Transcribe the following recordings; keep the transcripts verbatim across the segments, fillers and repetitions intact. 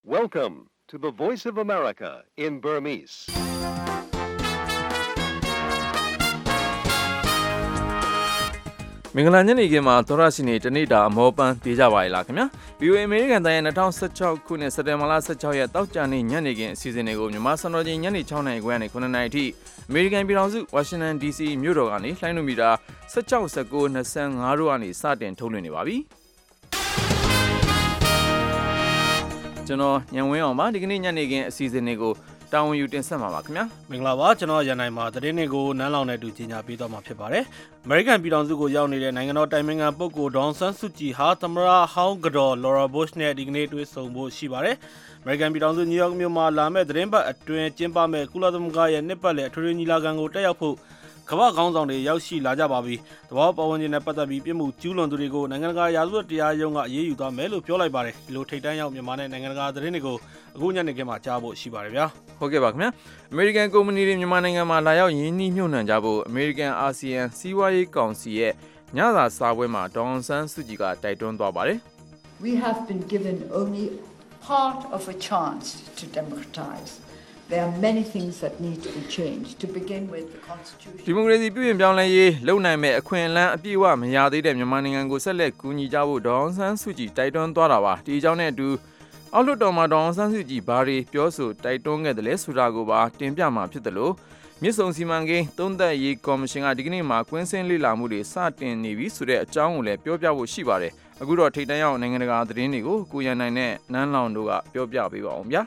Welcome to the Voice of America in Burmese. ။မင်္ဂလာညနေခင်းမှာသောရရှိနေတနေ့တာအမောပန်းပြေးကြပါရလားခင်ဗျာ။ ဗီ အို အေ အမေရိကန်တိုင်းရဲ့၂၀၁၆ခုနှစ်စက်တင်ဘာလ၁၆ရက်တောက်ကြနေ့ညနေခင်းအစီအစဉ်တွေကိုမြန်မာစံတော်ချိန်ညနေ၆နာရီခွဲနဲ့9နာရီအထိအမေရိကန်ပြည်ထောင်စုဝါရှင်တန် ဒီ စီ မြို့တော်ကနေလှိုင်းလိုမီတာ၁၆ ၁၉ ၂၅တို့ကနေစတင်ထုတ်လွှင့်နေပါပြီ။ကျွန်တော်ညံဝင်းအောင်ပါဒီကနေ့ညနေခင်းအစီအစဉ်တွေကိုတာဝန်ယူတင်ဆက်မှာပါခင်ဗျာမင်္ဂလာပါကျွန်တော်ရန်နိုင်မှာသတင်းတွေကိုနန်းလောင်နဲ့တူကြီးညာပေးတော့မှာဖြစ်ပါတယ်အမေရိကန်ပြည်ထောင်စုကိုရောက်နေတဲ့နိုင်ငံတော်တိုင်ပင်ခံပုဂ္ဂိုလ်ဒေါ်ဆန်းစုကြည်ဟာသမ္မတဟောင်းကတော်လော်ရာဘုရှ်နဲ့ဒီကနေ့တွေ့ဆုံဖို့ရှိပါတယ်အမေရိကန်ပြည်ထောင်စုနယူးယောက်မြို့မှာလာမယ့်သတင်းပတ်အတွင်းကျင်းပမယ့်ကုလသမဂ္ဂရဲ့နှစ်ပတ်လည်အထွေထွေညီလာခံကိုတက်ရောက်ဖို့ကမ္ဘာခေါင်းဆောင်တွေရောက်ရှိလာကြပါပြီ။တဘာပဝန်းကျင်နဲ့ပတ်သက်ပြီးပြည်မှုကျူးလွန်သူတွေကိုနိုင်ငံတကာရာဇဝတ်တရားရုံးကအရေးယူသွားမယ်လို့ပြောလိုက်ပါတယ်။ဒီလိုထိပ်တန်းရောက်မြန်မာနဲ့နိုင်ငံတကာသတင်းတွေကိုအခုညနေခင်းမှာကြားဖို့ရှိပါတယ်ဗျာ။ဟုတ်ကဲ့ပါခင်ဗျာ။အမေရိကန်ကုမ္ပဏီတွေမြန်မာနိုင်ငံမှာလာရောက်ရင်းနှီးမြှုပ်နှံကြဖို့အမေရိကန်အာဆီယံစီးပွားရေးကောင်စီရဲ့ညစာစားပွဲမှာဒေါ်အောင်ဆန်းစုကြည်ကတိုက်တွန်းသွားပါတယ်။ We have been given only part of a chance to democratize.There are many things that need to be changed to begin with the constitution. ဒီမိုကရေစီပြုပြင်ပြောင်းလဲရေးလုပ်နိုင်မဲ့အခွင့်အလမ်းအပြည့်အဝမရသေးတဲ့မြန်မာနိုင်ငံကိုဆက်လက်ကူညီကြဖို့ဒေါ်အောင်ဆန်းစုကြည်တိုက်တွန်းသွားတာပါဒီအကြောင်းနဲ့အတူအောက်လွှတ်တော်မှာဒေါ်အောင်ဆန်းစုကြည်ဘာတွေပြောဆိုတိုက်တွန်းခဲ့တယ်လဲဆိုတာကိုပါတင်ပြမှာဖြစ်တယ်လို့မြစ်ဆုံစီမံကိန်းသုံးသပ်ရေးကော်မရှင်ကဒီကနေ့မှာကွင်းဆင်းလေ့လာမှုတွေစတင်နေပြီဆိုတဲ့အကြောင်းကိုလည်းပြောပြဖို့ရှိပါတယ်အခုတော့ထိပ်တန်းရောက်နိုင်ငံတကာသတင်းတွေကိုကိုရန်နိုင်နဲ့နန်းလောင်တို့ကပြောပြပေးပါအောင်ဗျာ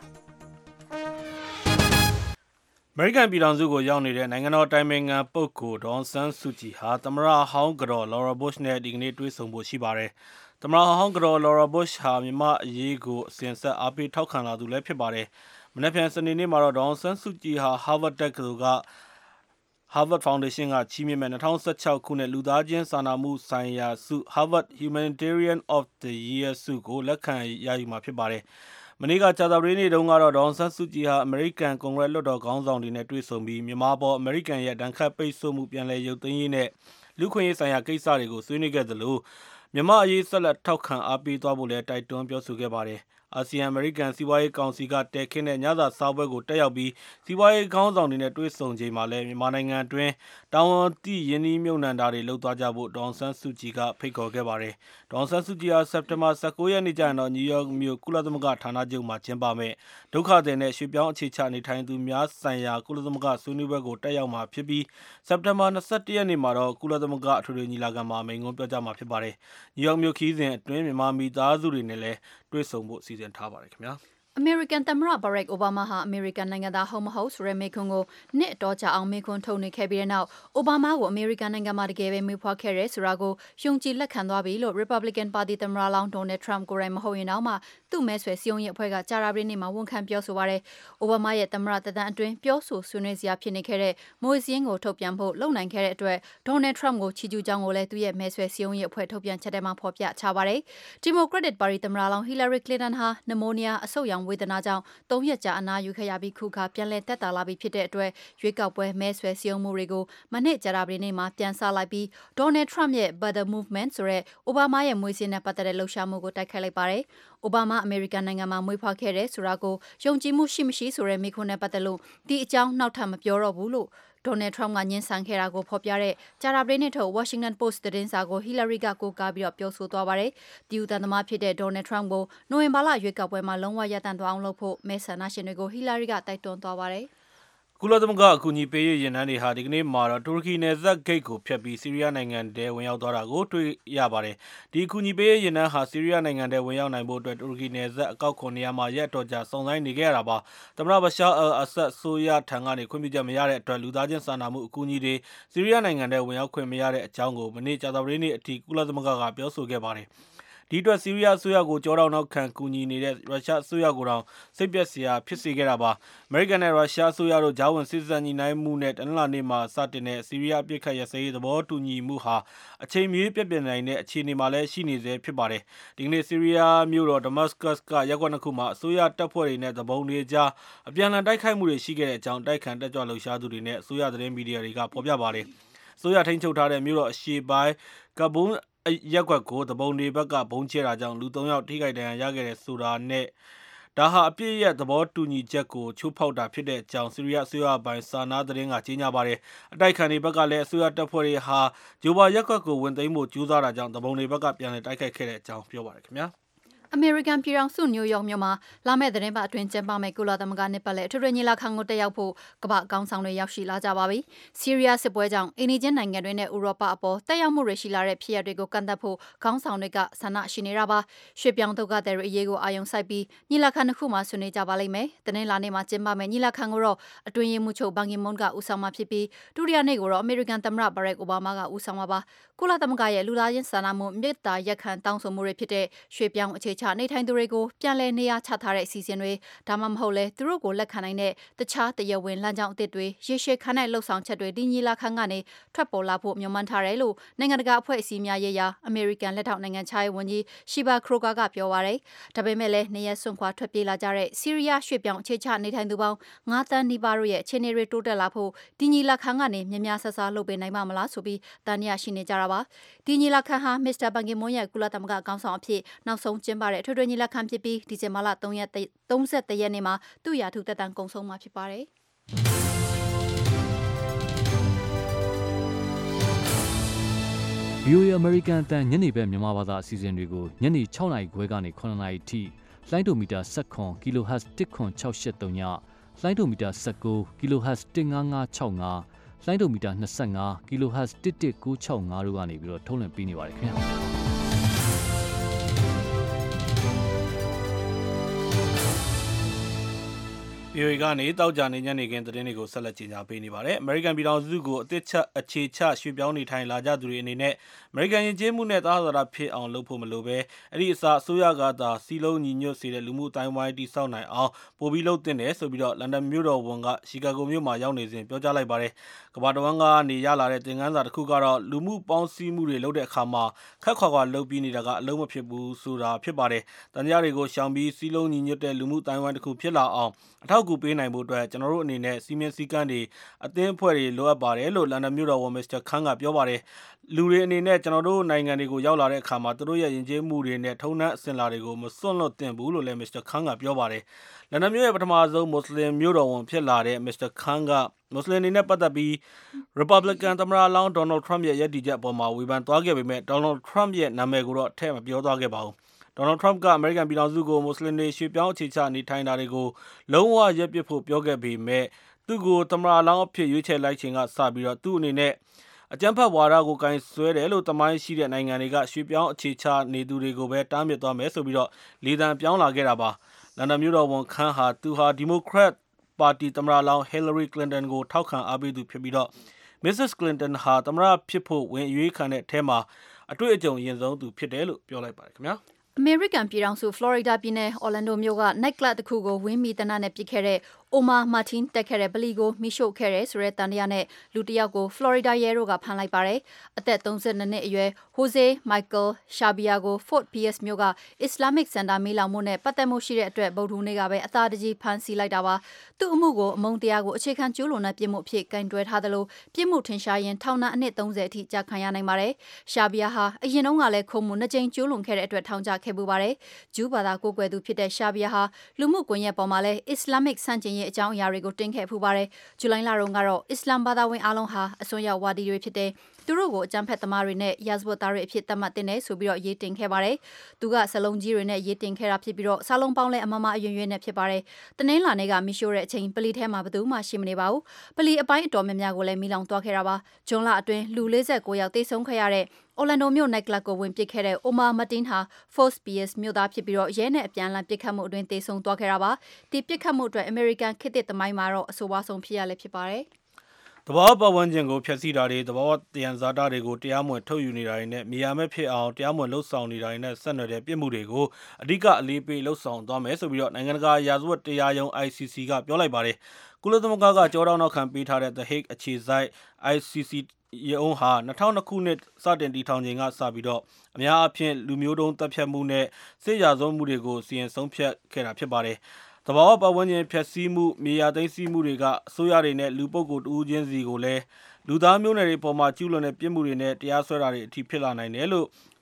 အမေရိကန်ပြည်ထောင်စုကိုရောက်နေတဲ့နိုင်ငံတော်တိုင်ပင်ခံပုဂ္ဂိုလ်ဒေါ်ဆန်းစုကြည်ဟာသမ္မတဟောင်းကတော်လော်ရာဘုရှ်နဲ့ဒီကနေ့တွေ့ဆုံဖို့ရှိပါတယ်။သမ္မတဟောင်းကတော်လော်ရာဘုရှ်ဟာမြန်မာအရေးကိုအစဉ်ဆက်အားပေးထောက်ခံလာသူလည်းဖြစ်ပါတယ်။မနက်ဖြန်စနေနေ့မှာတော့ဒေါ်ဆန်းစုကြည်ဟာ Harvard တက္ကသိုလ်က Harvard Foundation ကချီးမြှင့်မဲ့၂၀၁၆ခုနှစ်လူသားချင်းစာနာမှုဆိုင်ရာဆု Harvard Humanitarian of the Year ဆုကိုလက်ခံရယူမှာဖြစ်ပါတယ်။မနေ့ကကြာသပတေးနေ့တုန်းကတော့ဒေါ်ဆန်းစုကြည်ဟာအမေရိကန်ကွန်ဂရက်လွှတ်တော်ခေါင်းဆောင်တွေနဲ့တွေ့ဆုံပြီးမြန်မာပေါ်အမေရိကန်ရဲ့ဒဏ်ခတ်ပိတ်ဆို့မှုပြန်လည်ရုပ်သိမ်းရေးနဲ့လူခွင့်ရေးဆိုင်ရာကိစ္စတွေကိုဆွေးနွေးခဲ့သလိုမြန်မာအရေးဆက်လက်ထောက်ခံအားပေးသွားဖို့လည်းတိုက်တွန်းပြောဆိုခဲ့ပါတယ်။အာဆီယံအမေရိကန်စီးပွားရေးကောင်စီကတည်ခင်းတဲ့ညစာစားပွဲကိုတက်ရောက်ပြီးစီးပွားရေးခေါင်းဆောင်တွေနဲ့တွေ့ဆုံချိန်မှာလည်းမြန်မာနိုင်ငံအတွင်းတာဝန်သိရင်းနှီးမြှုပ်နှံတာတွေလုပ်သွားကြဖို့ဒေါ်ဆန်းစုကြည်ကဖိတ်ခေါ်ခဲ့ပါတယ်။ဒေါ်ဆန်းစုကြည်ဟာစက်တင်ဘာ၁၉ရက်နေ့ကျရင်တော့နယူးယောက်မြို့ကုလသမဂ္ဂဌာနချုပ်မှာကျင်းပမယ့်ဒုက္ခသည်နဲ့ရွှေ့ပြောင်းအခြေချနေထိုင်သူများဆိုင်ရာကုလသမဂ္ဂဆွေးနွေးပွဲကိုတက်ရောက်မှာဖြစ်ပြီးစက်တင်ဘာ၂၁ရက်နေ့မှာတော့ကုလသမဂ္ဂအထွေထွေညီလာခံမှာမိန့်ခွန်းပြောကြားမှာဖြစ်ပါတယ်။နယူးယောက်မြို့ခီးစဉ်အတွင်းမြန်မာမိသားစုတွေနဲ့လည်းတွေ့ဆုံဖို့စီစဉ်ထားပါတယ်ခင်ဗျာအမေရိကန်သမ္မတဘရက်အိုဘားမားဟာအမေရိကန်နိုင်ငံသားဟုတ်မဟုတ်ဆိုတဲ့မေးခွန်းကိုနှစ်အတော်ကြာအောင်မေးခွန်းထုတ်နေခဲ့ပြီးတဲ့နောက်အိုဘားမားကိုအမေရိကန်နိုင်ငံမှာတကယ်ပဲမွေးဖွားခဲ့ရဲဆိုတာကိုယုံကြည်လက်ခံသွားပြီလို့ Republican ပါတီသမ္မတလောင်းဒေါ်နယ်ထရမ့်ကိုယ်တိုင်မဟုတ်ရင်တောင်မှသူ့မဲဆွယ်စည်းရုံးရေးအဖွဲ့ကကြာသပတေးနေ့မှာဝန်ခံပြောဆိုပါတယ်။အိုဘားမားရဲ့သမ္မတသက်တမ်းအတွင်းပြောဆိုဆွေးနွေးစရာဖြစ်နေခဲ့တဲ့မွေးစည်းရင်းကိုထုတ်ပြန်ဖို့လုပ်နိုင်ခဲ့တဲ့အတွက်ဒေါ်နယ်ထရမ့်ကိုချီးကျူးကြောင်းကိုလည်းသူ့ရဲ့မဲဆွယ်စည်းရုံးရေးအဖွဲ့ထုတ်ပြန်ချက်ထဲမှာဖော်ပြချပါတယ်။ Democratic ပါတီသမ္မတလောင်း Hillary Clinton ဟာနမိုးနီးယားအဆုတ်ရောင်ဝေဒနာကြောင့်သုံးရက်ကြာအနားယူခဲ့ရပြီးခုခါပြန်လည်တက်တာလာပြီဖြစ်တဲ့အတွက်ရွေးကောက်ပွဲမဲဆွယ်စည်းရုံးမှုတွေကိုမနေ့ကြာသပတေးနေ့မှာပြန်ဆလိုက်ပြီးဒေါ်နယ်ထရမ့်ရဲ့ Butter Movement ဆိုတဲ့အိုဘားမားရဲ့မွေးစင်းနဲ့ပတ်သက်တဲ့လှုပ်ရှားမှုကိုတိုက်ခိုက်လိုက်ပါတယ်။အိုဘားမားအမေရိကန်နိုင်ငံမှာမွေးဖွားခဲ့တဲ့ဆိုတာကိုယုံကြည်မှုရှိမရှိဆိုတဲ့မိခွန်းနဲ့ပတ်သက်လို့ဒီအကြောင်းနောက်ထပ်မပြောတော့ဘူးလို့ဒေါ်နယ်ထရမ့်ကညှင်းဆန်ခဲ့တာကိုဖော်ပြတဲ့ကြာသပတေးနေ့ထုတ် Washington Post သတင်းစာကို Hillary ကကိုးကားပြီးတော့ပြောဆိုသွားပါတယ်။ဒီဥတန်သမားဖြစ်တဲ့ဒေါ်နယ်ထရမ့်ကိုနိုဝင်ဘာလရွေးကောက်ပွဲမှာလုံးဝရပ်တန့်သွားအောင်လုပ်ဖို့မဲဆန္ဒရှင်တွေကို Hillary ကတိုက်တွန်းသွားပါတယ်။ကုလသမဂ္ဂအကူအညီပေးရေးရင်နှန်းတွေဟာဒီကနေ့မှာတော့တူရကီနယ်စပ်ဂိတ်ကိုဖျက်ပြီးဆီးရီးယားနိုင်ငံထဲဝင်ရောက်သွားတာကိုတွေ့ရပါတယ်။ဒီအကူအညီပေးရေးရင်နှန်းဟာဆီးရီးယားနိုင်ငံထဲဝင်ရောက်နိုင်ဖို့အတွက်တူရကီနယ်စပ်အကောက်ခွန်နေရာမှာရက်တော်ကြာစုံစမ်းနေခဲ့ရတာပါ။သမ္မတဘရှာအယ်အဆတ်ဆိုရထံကနေခွင့်ပြုချက်မရတဲ့အတွက်လူသားချင်းစာနာမှုအကူအညီတွေဆီးရီးယားနိုင်ငံထဲဝင်ရောက်ခွင့်မရတဲ့အကြောင်းကိုမနေ့ကြာသပတေးနေ့အထိကုလသမဂ္ဂကပြောဆိုခဲ့ပါတယ်။ဒီအတွက်ဆီးရီးယားအစိုးရကိုကြောတောင်နောက်ခံကူညီနေတဲ့ရုရှားအစိုးရကိုတောင်စိတ်ပျက်စရာဖြစ်စေခဲ့တာပါ။အမေရိကန်နဲ့ရုရှားအစိုးရတို့ဂျာဝင်စစ်စံညီနိုင်မှုနဲ့တနင်္လာနေ့မှာစတင်တဲ့ဆီးရီးယားအပစ်ခတ်ရစရေးသဘောတူညီမှုဟာအချိန်မီပြည့်ပြည့်နိုင်တဲ့အခြေအနေမှာလည်းရှိနေသေးဖြစ်ပါတယ်။ဒီကနေ့ဆီးရီးယားမြို့တော်ဒမတ်စကတ်ကရပ်ကွက်နှစ်ခုမှာအစိုးရတပ်ဖွဲ့တွေနဲ့သဘုံတွေကြားအပြန်အလှန်တိုက်ခိုက်မှုတွေရှိခဲ့တဲ့အကြောင်းတိုက်ခံတက်ကြွလှုပ်ရှားသူတွေနဲ့အစိုးရသတင်းမီဒီယာတွေကဖော်ပြပါတယ်။အစိုးရထိန်းချုပ်ထားတဲ့မြို့တော်အရှေ့ပိုင်းကဘုန်းရက်ကွက်ကိုတပုံတွေဘက်ကဘုံချဲတာကြောင့်လူသုံးယောက်ထိခိုက်ဒဏ်ရာရခဲ့တဲ့ဆိုတာနဲ့ဒါဟာအပြည့်ရဲ့သဘောတူညီချက်ကိုချိုးဖောက်တာဖြစ်တဲ့အကြောင်းဆီးရီးယားအစိုးရပိုင်းစာနာသတင်းကကြေညာပါတယ်အတိုက်ခံတွေဘက်ကလည်းအစိုးရတပ်ဖွဲ့တွေဟာဂျိုဘာရက်ကွက်ကိုဝင်သိမ်းဖို့ကြိုးစားတာကြောင့်တပုံတွေဘက်ကပြန်လည်တိုက်ခိုက်ခဲ့တဲ့အကြောင်းပြောပါတယ်ခင်ဗျာအမေရိကန်ပြည်ထောင်စုနယူးယောက်မြို့မှာလာမယ့်သတင်းပတ်အတွင်းကျင်းပမယ့်ကုလသမဂ္ဂနှစ်ပတ်လည်ထွေထွေညီလာခံကိုတက်ရောက်ဖို့ကမ္ဘာကောင်းဆောင်တွေရောက်ရှိလာကြပါပြီ။ဆီးရီးယားစစ်ပွဲကြောင့်အိန္ဒိယနိုင်ငံတွေနဲ့ဥရောပအပေါ်တက်ရောက်မှုတွေရှိလာတဲ့ဖြစ်ရပ်တွေကိုကန့်သတ်ဖို့ခေါင်းဆောင်တွေကဆန္ဒရှိနေတာပါ။ရွှေပြောင်းဒုက္ခသည်တွေအရေးကိုအာရုံစိုက်ပြီးညီလာခံတစ်ခုမှဆွေးနွေးကြပါလိမ့်မယ်။တင်းလာနေ့မှာကျင်းပမယ့်ညီလာခံကိုတော့အတွင်းရေးမှူးချုပ်ဘန်ကီမွန်းကဦးဆောင်မှာဖြစ်ပြီးဒုတိယနေ့ကိုတော့အမေရိကန်သမ္မတဘရက်အိုဘားမားကဦးဆောင်မှာပါ။ကုလသမဂ္ဂရဲ့လူသားချင်းစာနာမှုမြစ်တာရက်ခံတောင်းဆိုမှုတွေဖြစ်တဲ့ရွှေပြောင်းအခြေချနေထိုင်သူတွေကိုပြန်လည်နေရာချထားတဲ့အစီအစဉ်တွေဒါမှမဟုတ်လဲသူတို့ကိုလက်ခံနိုင်တဲ့တခြားတရားဝင်လမ်းကြောင်းအသစ်တွေရေရှည်ခံတဲ့လှုပ်ဆောင်ချက်တွေဒီညီလာခံကနေထွက်ပေါ်လာဖို့မျှော်မှန်းထားတယ်လို့နိုင်ငံတကာအဖွဲ့အစည်းများရေးရာအမေရိကန်လက်ထောက်နိုင်ငံခြားရေးဝန်ကြီးရှီဘာခရိုကာကပြောပါရယ်ဒါပေမဲ့လည်းနေရစွန့်ခွာထွက်ပြေးလာကြတဲ့ဆီးရီးယားရွှေပြောင်းအခြေချနေထိုင်သူပေါင်းငါးသန်းနီးပါးတို့ရဲ့အခြေအနေတွေတိုးတက်လာဖို့ဒီညီလာခံကနေမြများဆဆလုပ်ပေးနိုင်မှာမလားဆိုပြီးတန်ရရှိနေကြတာပါဒီညီလာခံဟာမစ္စတာဘန်ကီမွန်းရဲ့ကုလသမဂ္ဂအကောင်းဆောင်အဖြစ်နောက်ဆုံးကျင်းပတဲ့ထွေထွေညီလာခံဖြစ်ပြီးဒီဇင်ဘာလသုံးရက်သုံး၁ရက်နေ့မှာသူ့ရာထူးသက်တမ်းကုန်ဆုံးမှာဖြစ်ပါတယ်။ဗီအိုအေ American အတန်ညနေဘက်မြန်မာဘာသာအစီအစဉ်တွေကိုညနေ၆နာရီခွဲကနေခုနှစ်နာရီထိလိုင်းဒိုမီတာ၁၇ kilohertz တစ်ခွန်၆၈၃ညလိုင်းဒိုမီတာ၁၉ kilohertz တစ်၅၅၆၅လိုင်းဒိုမီတာ၂၅ kilohertz တစ်တစ်၉၆၅တို့ကနေပြီးတော့ထုတ်လွှင့်ပေးနေပါတယ်ခင်ဗျာဗီအိုအေကနေတောက်ကြနေညနေခင်းသတင်းတွေကိုဆက်လက်ကြေညာပေးနေပါတယ်။ American ပြည်ထောင်စုကိုအသစ်ချက်အခြေချရွှေ့ပြောင်းနေထိုင်လာကြသူတွေအနေနဲ့ American ယဉ်ကျေးမှုနဲ့သာသနာဖြစ်အောင်လုပ်ဖို့မလိုပဲအဲ့ဒီအစားအစိုးရကသာစီလုံးညီညွတ်စေတဲ့လူမှုအတိုင်းဝိုင်းတိစောက်နိုင်အောင်ပို့ပြီးလုပ်တင်တယ်ဆိုပြီးတော့လန်ဒန်မြို့တော်ဝန်ကရှီကာဂိုမြို့မှာရောက်နေစဉ်ပြောကြားလိုက်ပါတယ်။ကမ္ဘာတဝန်းကနေရလာတဲ့သင်ခန်းစာတစ်ခုကတော့လူမှုပေါင်းစည်းမှုတွေလုပ်တဲ့အခါမှာခက်ခွာခွာလုပ်ပြီးနေတာကအလုံးမဖြစ်ဘူးဆိုတာဖြစ်ပါတယ်။တန်ကြားတွေကိုရှောင်ပြီးစီလုံးညီညွတ်တဲ့လူမှုအတိုင်းဝိုင်းတစ်ခုဖြစ်လာအောင်အထောက်အကူပေးနိုင်ဖို့အတွက်ကျွန်တော်တို့အနေနဲ့စီမင်းစည်းကမ်းတွေအသင်းအဖွဲ့တွေလိုအပ်ပါတယ်လို့လန်ဒန်မြို့တော်ဝန်မစ္စတာခန်းကပြောပါတယ်။လူတွေအနေနဲ့ကျွန်တော်တို့နိုင်ငံတွေကိုရောက်လာတဲ့အခါမှာသူတို့ရဲ့ယဉ်ကျေးမှုတွေနဲ့ထုံးတမ်းအစဉ်အလာတွေကိုမစွန့်လွတ်သင့်ဘူးလို့လည်းမစ္စတာခန်းကပြောပါတယ်။လန်ဒန်မြို့ရဲ့ပထမဆုံးမွတ်စလင်မြို့တော်ဝန်ဖြစ်လာတဲ့မစ္စတာခန်းကမွတ်စလင်တွေနဲ့ပတ်သက်ပြီး Republican သမ္မတလောင်း Donald Trump ရဲ့ရည်တည်ချက်အပေါ်မှာဝေဖန်သွားခဲ့ပေမဲ့ Donald Trump ရဲ့နာမည်ကိုတော့ထည့်မပြောသွားခဲ့ပါဘူး။ Donald Trump ကအမေရိကန်ပြည်ထောင်စုကိုမွတ်စလင်တွေရွှေ့ပြောင်းအခြေချနေထိုင်တာတွေကိုလုံးဝရပ်ပစ်ဖို့ပြောခဲ့ပေမဲ့သူ့ကိုသမ္မတလောင်းအဖြစ်ရွေးချယ်လိုက်ချိန်ကစပြီးတော့သူ့အနေနဲ့အကြမ်းဖက်ဝါဒကိုကင်ဆွဲတယ်လို့သမိုင်းရှိတဲ့နိုင်ငံတွေကရွှေ့ပြောင်းအခြေချနေသူတွေကိုပဲတားမြစ်သွားမယ်ဆိုပြီးတော့လေသံပြောင်းလာခဲ့တာပါ။လန်ဒန်မြို့တော်ဝန်ခန်းဟာသူဟာဒီမိုကရက်ပါတီသမ္မတလောင်း Hillary Clinton ကိုထောက်ခံအားပေးသူဖြစ်ပြီးတော့ Missus Clinton ဟာသမ္မတဖြစ်ဖို့ဝင်အရွေးခံတဲ့အထဲမှာအတွေ့အကြုံအရင်ဆုံးသူဖြစ်တယ်လို့ပြောလိုက်ပါတယ်ခင်ဗျာ။အမေရိကန်ပြည်ထောင်စုဖလော်ရီဒါပြည်နယ်အော်လန်ဒိုမြို့ကနိုင်ကလပ်တစ်ခုကိုဝင်းမီတနနဲ့ပစ်ခဲ့တဲ့အိုမာမာတင်တက်ခဲ့တဲ့ဗလီကိုမိရှို့ခဲ့တဲ့ဆိုတဲ့တန်တရားနဲ့လူတစ်ယောက်ကိုဖလော်ရီဒါရဲတို့ကဖမ်းလိုက်ပါတယ်။အသက်သုံး၂နှစ်အရွယ်ဟိုဇေးမိုက်ကယ်ရှာဘီယာကိုဖို့ပီယက်မြို့ကအစ္စလာမစ်စင်တာမီလောင်မှုနဲ့ပတ်သက်မှုရှိတဲ့အတွက်ဗုဒ္ဓဟူးနေ့ကပဲအသာတကြီးဖမ်းဆီးလိုက်တာပါ။သူ့အမှုကိုအမုန်းတရားကိုအခြေခံကျူးလွန်တဲ့ပြစ်မှုအဖြစ်ကင်တွယ်ထားသလိုပြစ်မှုထင်ရှားရင်ထောင်ဒဏ်အနှစ်သုံးဆယ်အထိကြာခံရနိုင်ပါတယ်။ရှာဘီယာဟာအရင်တုန်းကလည်းခုံမှုနှစ်ကြိမ်ကျူးလွန်ခဲ့တဲ့အတွက်ထောင်ချခဲ့ပူပါတယ်။ဂျူးဘာသာကိုးကွယ်သူဖြစ်တဲ့ရှာဘီယာဟာလူမှုကွန်ရက်ပေါ်မှာလည်းအစ္စလာမစ်ဆန့်ကျင်ရေးအကြောင်းအရာတွေကိုတင်ခဲ့ဖူးပါတယ်။ဇူလိုင်လတုန်းကတော့အစ္စလာမ်ဘာသာဝင်အားလုံးဟာအစွန်းရောက်ဝါဒီတွေဖြစ်တဲ့သူတို့ကိုအကြမ်းဖက်သမားတွေနဲ့ရာဇဝတ်သားတွေအဖြစ်သတ်မှတ်တင်တယ်ဆိုပြီးတော့ရေးတင်ခဲ့ပါတယ်။သူကစလုံးကြီးတွေနဲ့ရေးတင်ခဲ့တာဖြစ်ပြီးတော့စာလုံးပေါင်းလဲအမမအယွင်ယွင်နဲ့ဖြစ်ပါတယ်။တနင်္လာနေ့ကမီရှို့တဲ့အချိန်ပလီထဲမှာဘယ်သူမှရှိမနေပါဘူး။ပလီအပိုင်းအတော်များများကိုလည်းမီလောင်သွားခဲ့တာပါ။ဂျွန်လအတွင်းလူ၄၉ယောက်တေဆုံးခဲ့ရတဲ့အော်လန်ဒိုမြို့နိုင်ကလပ်ကိုဝင်ပစ်ခဲ့တဲ့အိုမာမတင်ဟာဖို့စ်ပီယက်မြို့သားဖြစ်ပြီးတော့ရဲနဲ့အပြန်အလှန်ပစ်ခတ်မှုအတွင်းတေဆုံးသွားခဲ့တာပါ။ဒီပစ်ခတ်မှုအတွက်အမေရိကန်ခေတ်သစ်သမိုင်းမှာတော့အဆိုပါဆုံးဖြစ်ရလဲဖြစ်ပါတယ်။သဘာဝပတ်ဝန်းကျင်ကိုဖျက်ဆီးတာတွေသဘာဝတယံဇာတတွေကိုတရားမဝင်ထုတ်ယူနေတာတွေနဲ့မြေယာမဲ့ဖြစ်အောင်တရားမဝင်လှုပ်ဆောင်နေတာတွေနဲ့ဆက်နွယ်တဲ့ပြစ်မှုတွေကိုအဓိကအလေးပေးလှုပ်ဆောင်သွားမယ်ဆိုပြီးတော့နိုင်ငံတကာရာဇဝတ်တရားရုံး I C C ကပြောလိုက်ပါတယ်။ကုလသမဂ္ဂကကြောတောင်းနောက်ခံပေးထားတဲ့ The Hague အခြေစိုက် I C C ရုံးဟာ၂၀၀၂ခုနှစ်စတင်တည်ထောင်ချိန်ကစပြီးတော့အများအပြားလူမျိုးတုံးတပ်ဖြတ်မှုနဲ့စစ်ရာဇဝတ်မှုတွေကိုစီရင်ဆုံးဖြတ်ခဲ့တာဖြစ်ပါတယ်။သဘာဝပတ်ဝန်းကျင်ဖျက်ဆီးမှုမြေယာသိမ်းဆည်းမှုတွေကအစိုးရတွေနဲ့လူပုဂ္ဂိုလ်တဦးချင်းစီကိုလည်းလူသားမျိုးနွယ်တွေပေါ်မှာကျူးလွန်တဲ့ပြစ်မှုတွေနဲ့တရားစွဲတာတွေအထိဖြစ်လာနိုင်တယ်လို့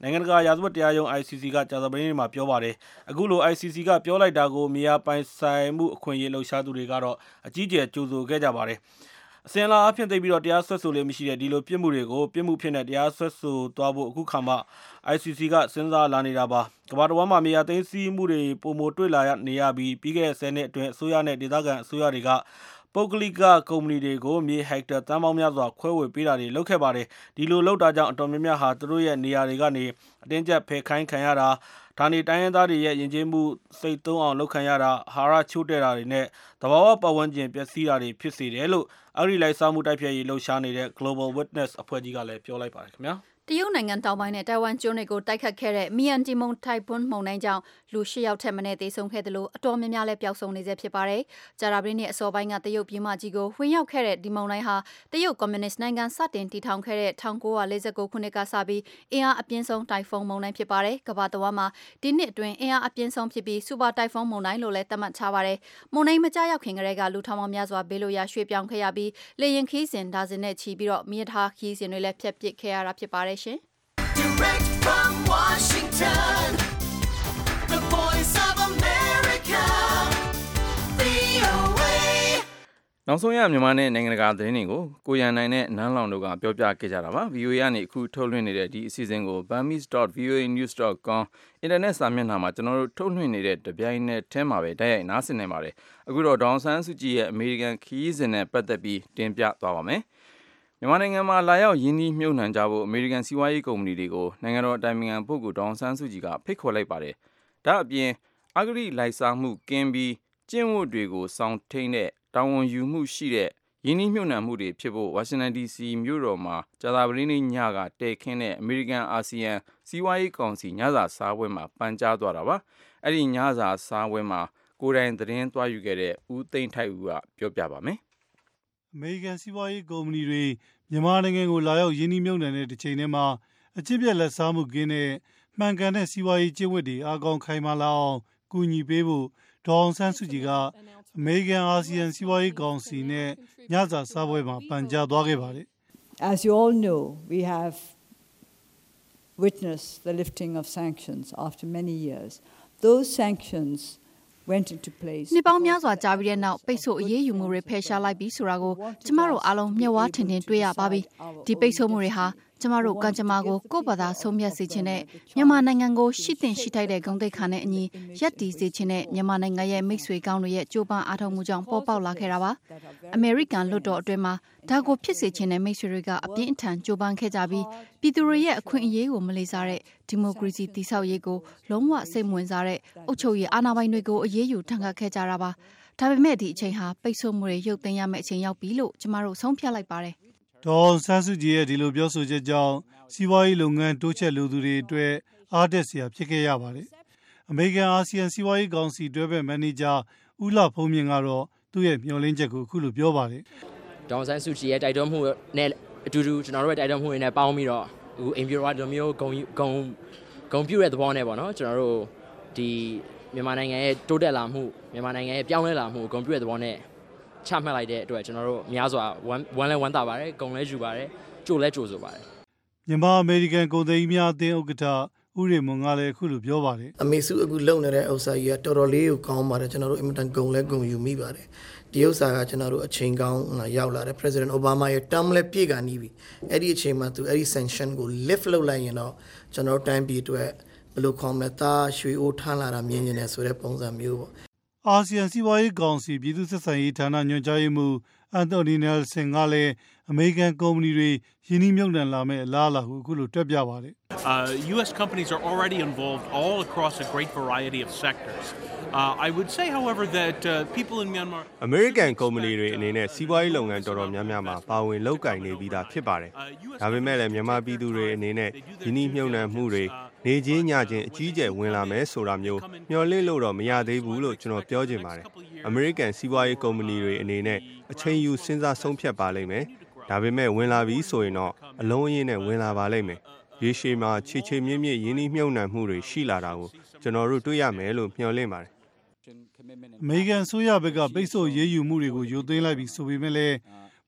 နိုင်ငံတကာရာဇဝတ်တရားရုံး I C C ကကြာသပတေးနေ့မှာပြောပါတယ်အခုလို I C C ကပြောလိုက်တာကိုမြေယာပိုင်ဆိုင်မှုအခွင့်အရေးလှုပ်ရှားသူတွေကတော့အကြီးအကျယ်ကြိုဆိုခဲ့ကြပါတယ်အစင်လာအဖြစ်သိပြီးတော့တရားစွဲဆိုလို့မရှိတဲ့ဒီလိုပြစ်မှုတွေကိုပြစ်မှုဖြစ်နေတရားစွဲဆိုသွားဖို့အခုခါမှ I C C ကစဉ်းစားလာနေတာပါကမ္ဘာတော်မှာမြေယာသိမ်းဆည်းမှုတွေပုံမတွေ့လာရနေရပြီးပြီးခဲ့တဲ့ဆယ်နှစ်အတွင်းအစိုးရနဲ့ဒေသခံအစိုးရတွေကပုဂ္ဂလိကကုမ္ပဏီတွေကိုမြေဟက်တာတန်းပေါင်းများစွာခွဲဝေပေးတာတွေလုပ်ခဲ့ပါတယ်ဒီလိုလုပ်တာကြောင့်အတော်များများဟာသူတို့ရဲ့နေရာတွေကနေအတင်းကျပ်ဖယ်ခိုင်းခံရတာဌာနေတိုင်းရင်းသားတွေရဲ့ယဉ်ကျေးမှုစိတ်သုံးအောင်လုပ်ခံရတာဟာရချိုးတဲ့တာတွေနဲ့သဘာဝပတ်ဝန်းကျင်ပျက်စီးတာတွေဖြစ်စေတယ်လို့အဂရိလိုက်စားမှုတိုက်ဖျက်ရေးလှုပ်ရှားနေတဲ့ Global Witness အဖွဲ့ကြီးကလည်းပြောလိုက်ပါတယ်ခင်ဗျာတရုတ်နိုင်ငံတောင်ပိုင်းနဲ့တိုင်ဝမ်ကျွန်းတွေကိုတိုက်ခတ်ခဲ့တဲ့မီယန်တီမုန်တိုင်ဖွန်းမုန်တိုင်းကြောင့်လူ၈ယောက်ထက်မနည်းသေဆုံးခဲ့တယ်လို့အတော်များများလည်းပျောက်ဆုံးနေစေဖြစ်ပါတယ်။ကြာသပတေးနေ့အစောပိုင်းကတရုတ်ပြည်မကြီးကိုဝင်ရောက်ခဲ့တဲ့ဒီမုန်တိုင်းဟာတရုတ်ကွန်မြူနစ်နိုင်ငံစတင်တည်ထောင်ခဲ့တဲ့၁၉၄၉ခုနှစ်ကစပြီးအင်အားအပြင်းဆုံးတိုင်ဖုန်းမုန်တိုင်းဖြစ်ပါတယ်။ကမ္ဘာတဝန်းမှာဒီနှစ်အတွင်းအင်အားအပြင်းဆုံးဖြစ်ပြီးစူပါတိုင်ဖုန်းမုန်တိုင်းလို့လည်းသတ်မှတ်ထားပါတယ်။မုန်တိုင်းမကြာရောက်ခင်ကတည်းကလူထောင်ပေါင်းများစွာဘေးလွတ်ရာရွှေ့ပြောင်းခဲ့ရပြီးလေယာဉ်ခီးစဉ်ဒါဇင်နဲ့ချီပြီးတော့မြေထားခီးစဉ်တွေလည်းဖျက်ပစ်ခဲ့ရတာဖြစ်ပါတယ်ရှင် Direct from Washington, the voice of America, V O A. နောက်ဆုံးရမြန်မာနဲ့နိုင်ငံတကာသတင်းတွေကိုကိုရန်နိုင်နဲ့နန်းလောင်တို့ကပြောပြခဲ့ကြတာပါ V O A ကနေအခုထုတ်လွှင့်နေတဲ့ဒီအစီအစဉ်ကို burmese dot v o a news dot com အင်တာနက်စာမျက်နှာမှာကျွန်တော်တို့ထုတ်လွှင့်နေတဲ့တပြိုင်နက်တည်းမှာပဲတိုက်ရိုက်နားဆင်နေပါတယ်အခုတော့ဒေါအောင်ဆန်းစုကြည်ရဲ့အမေရိကန်ခရီးစဉ်နဲ့ပတ်သက်ပြီးတင်ပြသွားပါမယ်မြန်မာနိုင်ငံမှာလာရောက်ရင်းနှီးမြှုပ်နှံကြဖို့အမေရိကန်စီးပွားရေးကုမ္ပဏီတွေကိုနိုင်ငံတော်အတိုင်ပင်ခံပုဂ္ဂိုလ်ဒေါအောင်ဆန်းစုကြည်ကဖိတ်ခေါ်လိုက်ပါတယ်။ဒါအပြင်အဂရိလိုက်စားမှုကင်းပြီးကျင့်ဝတ်တွေကိုစောင့်ထိန်တဲ့တာဝန်ယူမှုရှိတဲ့ရင်းနှီးမြှုပ်နှံမှုတွေဖြစ်ဖို့ဝါရှင်တန် ဒီစီမြို့တော်မှာကြာသပတေးနေ့ညကတည်ခင်းတဲ့အမေရိကန်အာဆီယံစီးပွားရေးကောင်စီညစာစားပွဲမှာပန်ကြားသွားတာပါ။အဲ့ဒီညစာစားပွဲမှာကိုယ်တိုင်သတင်းသွားယူခဲ့တဲ့ဦးသိန်းထိုက်ဦးကပြောပြပါမယ်။အမေရိကန်စီးပွားရေးကုမ္ပဏီတွေမြန်မာနိုင်ငံကိုလာရောက်ရင်းနှီးမြှုပ်နှံတဲ့တစ်ချိန်တည်းမှာအကျင့်ပြတ်လက်စားမှုကင်းတဲ့မှန်ကန်တဲ့စီးပွားရေးကျင့်ဝတ်တွေအားကောင်းခိုင်မာလာအောင်ကူညီပေးဖို့ဒေါအောင်ဆန်းစုကြည်ကအမေရိကန်အာဆီယံစီးပွားရေးကောင်စီနဲ့ညစာစားပွဲမှာပန်ကြားသွားခဲ့ပါတယ်။ As you all know, we have witnessed the lifting of sanctions after many years. Those sanctions went into place. နှစ်ပေါင်းများစွာကြာပြီးတဲ့နောက်ပိတ်ဆို့အရေးယူမှုတွေဖယ်ရှားလိုက်ပြီးဆိုတာကိုကျမတို့အားလုံးမျက်ဝါးထင်ထင်တွေ့ရပါပြီ။ဒီပိတ်ဆို့မှုတွေဟာကျမတို့ကံကြမ္မာကိုကိုယ့်ဘာသာဆုံးဖြတ်စေခြင်းနဲ့မြန်မာနိုင်ငံကိုရှိသင့်ရှိထိုက်တဲ့ဂုဏ်သိက္ခာနဲ့အညီရပ်တည်စေခြင်းနဲ့မြန်မာနိုင်ငံရဲ့မိတ်ဆွေကောင်းတွေရဲ့ကြိုးပမ်းအားထုတ်မှုကြောင့်ပေါ်ပေါက်လာခဲ့တာပါ။အမေရိကန်လွှတ်တော်အတွင်းမှာဒါကိုဖြစ်စေခြင်းနဲ့မိတ်ဆွေတွေကအပြင်းအထန်ကြိုးပမ်းခဲ့ကြပြီးပြည်သူတွေရဲ့အခွင့်အရေးကိုမလေးစားတဲ့ဒီမိုကရေစီတည်ဆောက်ရေးကိုလုံးဝစိတ်ဝင်စားတဲ့အုပ်ချုပ်ရေးအာဏာပိုင်တွေကိုအရေးယူထမ်းခတ်ခဲ့ကြတာပါ။ဒါပေမဲ့ဒီအချိန်ဟာပိတ်ဆို့မှုတွေရုပ်သိမ်းရမယ့်အချိန်ရောက်ပြီလို့ကျမတို့ဆုံးဖြတ်လိုက်ပါတယ်။ဒေါအောင်ဆန်းစုကြည်ရဲ့ဒီလိုပြောဆိုချက်ကြောင့်စီးပွားရေးလုပ်ငန်းတိုးချဲ့လိုသူတွေအတွက်အားတက်စရာဖြစ်ခဲ့ရပါတယ်။အမေရိကန်အာဆီယံစီးပွားရေးကောင်စီတွဲဖက်မန်နေဂျာဦးလှဖုံးမြင့်ကတော့သူ့ရဲ့မျှော်လင့်ချက်ကိုအခုလိုပြောပါတယ်။ဒေါအောင်ဆန်းစုကြည်ရဲ့တိုက်တွန်းမှုနဲ့အတူတူကျွန်တော်တို့ရဲ့တိုက်တွန်းမှုတွေနဲ့ပေါင်းပြီးတော့အခုအင်ဖြူတော်ကဒီမျိုးဂုံဂုံဂုံပြည့်တဲ့သဘောနဲ့ပေါ့နော်ကျွန်တော်တို့ဒီမြန်မာနိုင်ငံရဲ့တိုးတက်လာမှုမြန်မာနိုင်ငံရဲ့ပြောင်းလဲလာမှုဂုံပြည့်တဲ့သဘောနဲ့ချမှတ်လိုက်တဲ့အတွက်ကျွန်တော်တို့များစွာဝမ်းဝမ်းလဲဝမ်းသာပါတယ်ဂုံလဲယူပါတယ်ကြိုလဲကြိုဆိုပါတယ်မြန်မာအမေရိကန်ကုန်သွယ်ရေးများအသင်းဥက္ကဋ္ဌဦးရေမွန်ကလည်းအခုလိုပြောပါတယ်အမေစုအခုလုံနေတဲ့ဥစ္စာကြီးကတော်တော်လေးကိုကောင်းပါတယ်ကျွန်တော်တို့အင်မတန်ဂုံလဲဂုံယူမိပါတယ်ဒီဥစ္စာကကျွန်တော်တို့အချိန်ကောင်းရောက်လာတယ် President Obama ရဲ့ term လဲပြည့်ကနီးပြီအဲ့ဒီအချိန်မှာသူအဲ့ဒီ sanction ကို lift လုပ်လိုက်ရင်တော့ကျွန်တော်တို့တိုင်းပြည်အတွက်ဘယ်လိုခေါ်မလဲတာရွှေအိုးထမ်းလာတာမြင်နေတယ်ဆိုတဲ့ပုံစံမျိုးပေါ့အာဆီယံစီးပွားရေးကောင်စီပြည်သူ့ဆက်ဆံရေးဌာနညွှန်ကြားရေးမှူးအန်တိုနီနယ်ဆင်ကလည်းအမေရိကန်ကုမ္ပဏီတွေယင်းနှိမ့်မြုပ်နှံလာမဲ့အလားအလာကိုအခုလိုတွက်ပြပါတယ် Uh, U S companies are already involved all across a great variety of sectors. Uh, I would say, however, that uh, people in Myanmar. American ကုမ္ပဏီတွေအနေနဲ့စီးပွားရေးလုပ်ငန်းတော်တော်များများမှာပါဝင်လုပ်ကိုင်နေပြီးသားဖြစ်ပါတယ်။ဒါပေမဲ့လည်းမြန်မာပြည်သူတွေအနေနဲ့ယင်းနှိမ့်မြုပ်နှံမှုတွေနေချင်းညချင်းအကြီးအကျယ်ဝင်လာမယ်ဆိုတာမျိုးမျှော်လင့်လို့တော့မရသေးဘူးလို့ကျွန်တော်ပြောချင်ပါတယ်။ American စီးပွားရေးကုမ္ပဏီတွေအနေနဲ့အချိန်ယူစဉ်းစားဆုံးဖြတ်ပါလိမ့်မယ်။ဒါပေမဲ့ဝင်လာပြီးဆိုရင်တော့အလုံးအရင်းနဲ့ဝင်လာပါလိမ့်မယ်။ရေရှည်မှာချေချေမြင့်မြင့်ရင်းနှီးမြှုပ်နှံမှုတွေရှိလာတာကိုကျွန်တော်တို့တွေ့ရမယ်လို့မျှော်လင့်ပါတယ်အမေရိကန်ဆိုရဘက်ကပိတ်ဆို့ရေးယူမှုတွေကိုရုပ်သိမ်းလိုက်ပြီးဆိုပေမဲ့လည်း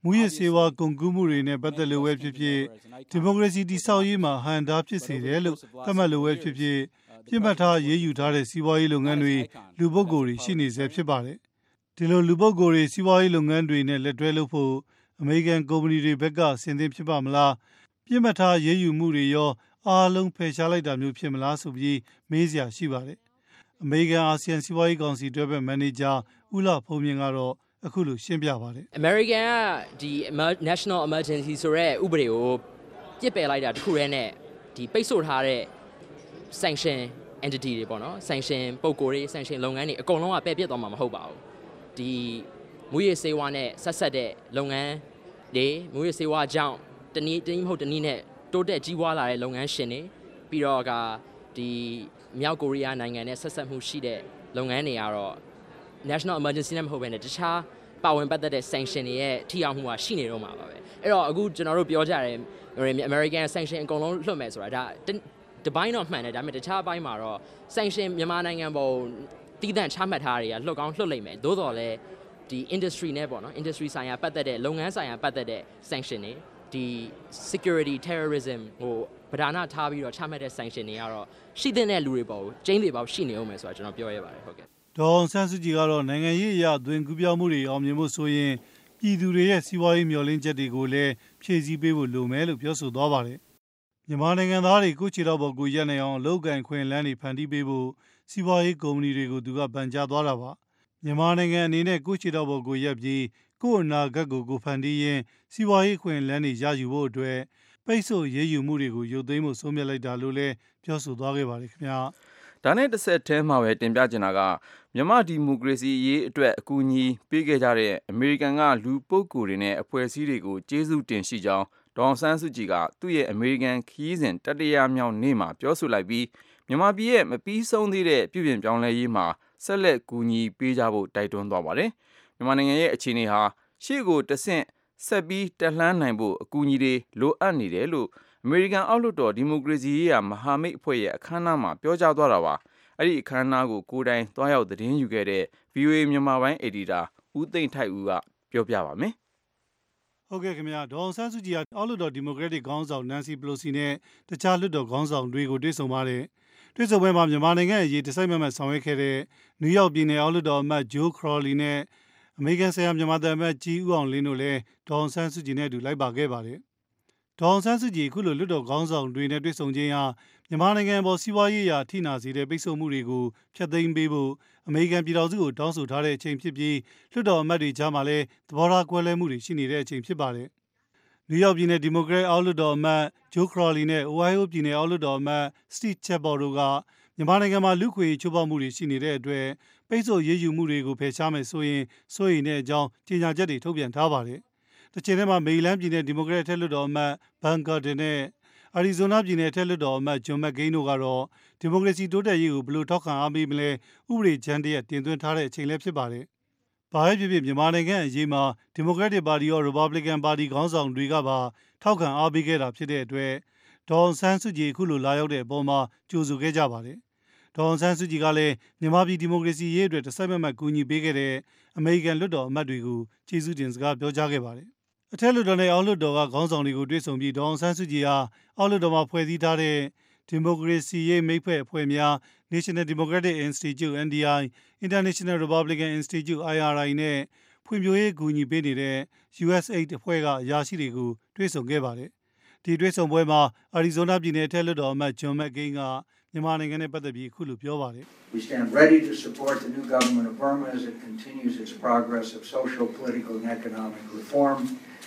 မူရစေဝါကုန်ကူးမှုတွေနဲ့ပတ်သက်လို့ပဲဖြစ်ဖြစ်ဒီမိုကရေစီတည်ဆောက်ရေးမှာဟန်တာဖြစ်စေတယ်လို့သတ်မှတ်လို့ပဲဖြစ်ဖြစ်ပြစ်မှတ်ထားရေးယူထားတဲ့စီးပွားရေးလုပ်ငန်းတွေလူပုဂ္ဂိုလ်တွေရှိနေစေဖြစ်ပါတယ်ဒီလိုလူပုဂ္ဂိုလ်တွေစီးပွားရေးလုပ်ငန်းတွေနဲ့လက်တွဲလုပ်ဖို့အမေရိကန်ကုမ္ပဏီတွေဘက်ကဆင်သင့်ဖြစ်ပါမလားပြစ်မှတ်ထားရေးယူမှုတွေရောအားလုံးဖယ်ရှားလိုက်တာမျိုးဖြစ်မလားဆိုပြီးမေးစရာရှိပါတယ်အမေရိကန်အာဆီယံစီးပွားရေးကောင်စီတွဲဘက်မန်နေဂျာဦးလာဖုံးမြင့်ကတော့အခုလိုရှင်းပြပါတယ် American ကဒီ National Emergency ဆိုရဲဥပဒေကိုပြစ်ပယ်လိုက်တာတခုတည်းနဲ့ဒီပိတ်ဆို့ထားတဲ့ sanction entity တွေပေါ့နော် sanction ပုဂ္ဂိုလ်တွေ sanction လုပ်ငန်းတွေအကုန်လုံးကပယ်ပြစ်သွားမှာမဟုတ်ပါဘူးဒီမူရစေဝါနဲ့ဆက်ဆက်တဲ့လုပ်ငန်းတွေမူရစေဝါကြောင့်တနည်းတနည်းမဟုတ်တနည်းနဲ့တိုးတက်ကြီးပွားလာတဲ့လုပ်ငန်းရှင်တွေပြီးတော့ကဒီမြောက်ကိုရီးယားနိုင်ငံနဲ့ဆက်ဆက်မှုရှိတဲ့လုပ်ငန်းတွေကတော့ national emergency နဲ့မဟုတ်ဘဲနဲ့တခြားပါဝင်ပတ်သက်တဲ့ sanction တွေရဲ့ထိရောက်မှုကရှိနေတော့မှာပါပဲအဲ့တော့အခုကျွန်တော်တို့ပြောကြတယ် American sanction အကုန်လုံးလွှတ်မယ်ဆိုတာဒါတပိုင်းတော့မှန်တယ်ဒါပေမဲ့တခြားပိုင်းမှာတော့ sanction မြန်မာနိုင်ငံပေါ်တည်တံ့ချမှတ်ထားတွေကလွှတ်ကောင်းလွှတ်လိုက်မယ်သို့တော်လည်းဒီ industry နဲ့ပေါ့နော် industry ဆိုင်ရာပတ်သက်တဲ့လုပ်ငန်းဆိုင်ရာပတ်သက်တဲ့ sanction တွေဒီ security terrorism ဟိုပဓာနာထားပြီးတော့ချမှတ်တဲ့ sanction တွေကတော့ရှိတဲ့လူတွေပေါ့ကျင်းတွေပေါ့ရှိနေအောင်မယ်ဆိုတာကျွန်တော်ပြောရပါတယ်ဟုတ်ကဲ့ဒေါ်ဆန်းစုကြည်ကတော့နိုင်ငံရေးအရသွင်ကူးပြောင်းမှုတွေအောင်မြင်ဖို့ဆိုရင်ပြည်သူတွေရဲ့စီးပွားရေးမျှော်လင့်ချက်တွေကိုလည်းဖြည့်ဆည်းပေးဖို့လိုမယ်လို့ပြောဆိုသွားပါတယ်မြန်မာနိုင်ငံသားတွေကိုခြေတော်ပေါ်ကိုရက်နေအောင်လုပ်ကင်ခွင့်လန်းတွေဖန်တီးပေးဖို့စီးပွားရေးကုမ္ပဏီတွေကိုသူကပန်ကြားသွားတာပါမြန်မာနိုင်ငံအနေနဲ့ကိုခြေတော်ပေါ်ကိုရက်ပြီးကို့အနာဂတ်ကိုကိုဖန်တီးရင်းစီးပွားရေးခွင့်လန်းတွေရယူဖို့အတွက်ပိတ်ဆို့ရေးယူမှုတွေကိုရုပ်သိမ်းဖို့ဆုံးဖြတ်လိုက်တာလို့လည်းပြောဆိုသွားခဲ့ပါတယ်ခင်ဗျာဒါနဲ့တစ်ဆက်တည်းမှာပဲတင်ပြချင်တာကမြန်မာဒီမိုကရေစီရေးအတွက်အကူအညီပေးခဲ့ကြတဲ့အမေရိကန်ကလူပုဂ္ဂိုလ်တွေနဲ့အဖွဲ့အစည်းတွေကိုကျေးဇူးတင်ရှိကြောင်းဒေါ်အောင်ဆန်းစုကြည်ကသူ့ရဲ့အမေရိကန်ခရီးစဉ်တတိယမြောက်နေ့မှာပြောဆိုလိုက်ပြီးမြန်မာပြည်ရဲ့မပြီးဆုံးသေးတဲ့ပြည်ပြင်ပြောင်းလဲရေးမှာဆက်လက်ကူညီပေးကြဖို့တိုက်တွန်းသွားပါတယ်မြန်မာနိုင်ငံရဲ့အခြေအနေဟာရှေ့ကိုတဆင့်ဆက်ပြီးတက်လှမ်းနိုင်ဖို့အကူအညီတွေလိုအပ်နေတယ်လို့အမေရိကန်အောက်လွှတ်တော်ဒီမိုကရေစီရေးရာမဟာမိတ်အဖွဲ့ရဲ့အခမ်းအနားမှာပြောကြားသွားတာပါအဲ့ဒီအခမ်းအနားကိုကိုယ်တိုင်သွားရောက်သတင်းယူခဲ့တဲ့ ဗီအိုအေ မြန်မာပိုင်းအယ်ဒီတာဦးသိန်းထိုက်ဦးကပြောပြပါမယ်ဟုတ်ကဲ့ခင်ဗျာဒေါ်အောင်ဆန်းစုကြည်ကအောက်လွှတ်တော်ဒီမိုကရက်တစ်ခေါင်းဆောင်နန်စီပလိုစီနဲ့တခြားလွှတ်တော်ခေါင်းဆောင်တွေကိုတွေ့ဆုံပါတယ်တွေ့ဆုံပွဲမှာမြန်မာနိုင်ငံအရေးတစိုက်မမတ်ဆောင်ရွက်ခဲ့တဲ့နယူးယောက်ပြည်နယ်အောက်လွှတ်တော်အမတ်ဂျိုးခရော်လီနဲ့အမေရိကန်ဆိုင်ရာမြန်မာသံအမတ်ကြီးဦးအောင်လင်းတို့လည်းဒေါ်အောင်ဆန်းစုကြည်နဲ့အတူလိုက်ပါခဲ့ပါတယ်ဒေါ်အောင်ဆန်းစုကြည်အခုလိုလွှတ်တော်ခေါင်းဆောင်တွေနဲ့တွေ့ဆုံခြင်းဟာမြန်မာနိုင်ငံပေါ်စီးပွားရေးရာထိနာစေတဲ့ပိတ်ဆို့မှုတွေကိုဖျက်သိမ်းပေးဖို့အမေရိကန်ပြည်ထောင်စုကိုတောင်းဆိုထားတဲ့အချိန်ဖြစ်ပြီးလွှတ်တော်အမတ်တွေကြားမှာလည်းသဘောထားကွဲလွဲမှုတွေရှိနေတဲ့အချိန်ဖြစ်ပါတယ်နယူးယောက်ပြည်နယ်ဒီမိုကရက်အောက်လွှတ်တော်အမတ်ဂျိုးခရော်လီနဲ့အိုဟိုင်းယိုပြည်နယ်အောက်လွှတ်တော်အမတ်စတီဗ်ချက်ဘော်တို့ကမြန်မာနိုင်ငံမှာလူခွေချိုးဖောက်မှုတွေရှိနေတဲ့အတွက်ပိတ်ဆို့ရေးယူမှုတွေကိုဖယ်ရှားမယ်ဆိုရင်စိုးရိမ်တဲ့အကြောင်းကြေညာချက်တွေထုတ်ပြန်ထားပါတယ်။တစ်ချိန်တည်းမှာမေရီလန်းပြည်နယ်ဒီမိုကရက်ထက်လွှတ်တော်အမတ်ဘန်ကာဒင်နဲ့အာရီဇိုနာပြည်နယ်ထက်လွှတ်တော်အမတ်ဂျွန်မက်ဂိန်းတို့ကတော့ဒီမိုကရေစီတိုးတက်ရေးကိုဘယ်လိုထောက်ခံအားပေးမလဲဥပဒေကြမ်းတရက်တင်သွင်းထားတဲ့အချိန်လည်းဖြစ်ပါတယ်။ဘာပဲဖြစ်ဖြစ်မြန်မာနိုင်ငံအရေးမှာဒီမိုကရက်တစ်ပါတီရောရီပတ်ဘလစ်ကန်ပါတီခေါင်းဆောင်တွေကပါထောက်ခံအားပေးခဲ့တာဖြစ်တဲ့အတွက်ဒေါ်အောင်ဆန်းစုကြည်အခုလိုလာရောက်တဲ့အပေါ်မှာကြိုဆိုခဲ့ကြပါတယ်။ဒေါ်အောင်ဆန်းစုကြည်ကလည်းမြန်မာပြည်ဒီမိုကရေစီရေးအတွက်တစိုက်မမတ်ကူညီပေးခဲ့တဲ့အမေရိကန်လွှတ်တော်အမတ်တွေကိုကျေးဇူးတင်စကားပြောကြားခဲ့ပါတယ်။အထက်လွှတ်တော်နဲ့အောက်လွှတ်တော်ကခေါင်းဆောင်တွေကိုတွေ့ဆုံပြီးဒေါ်အောင်ဆန်းစုကြည်ဟာအောက်လွှတ်တော်မှာဖွဲ့စည်းထားတဲ့ဒီမိုကရေစီရေးမိတ်ဖက်အဖွဲ့များ National Democratic Institute အန် ဒီ အိုင် International Republican Institute အိုင် အာರ್ အိုင် နဲ့ဖွံ့ဖြိုးရေးကူညီပေးနေတဲ့ ယူ အက်စ် အေid အဖွဲ့ကအရာရှိတွေကိုတွေ့ဆုံခဲ့ပါတယ်။ဒီတွေ့ဆုံပွဲမှာအာရီဇိုနာပြည်နယ်ထက်လွှတ်တော်အမတ်ဂျွန်မက်ဂိန်းကမြန်မာနိုင်ငံနဲ့ပတ်သက်ပြီးအခုလိုပြောပါတယ်။ We stand ready to support the new government of Burma as it continues its progress of social, political and economic reform.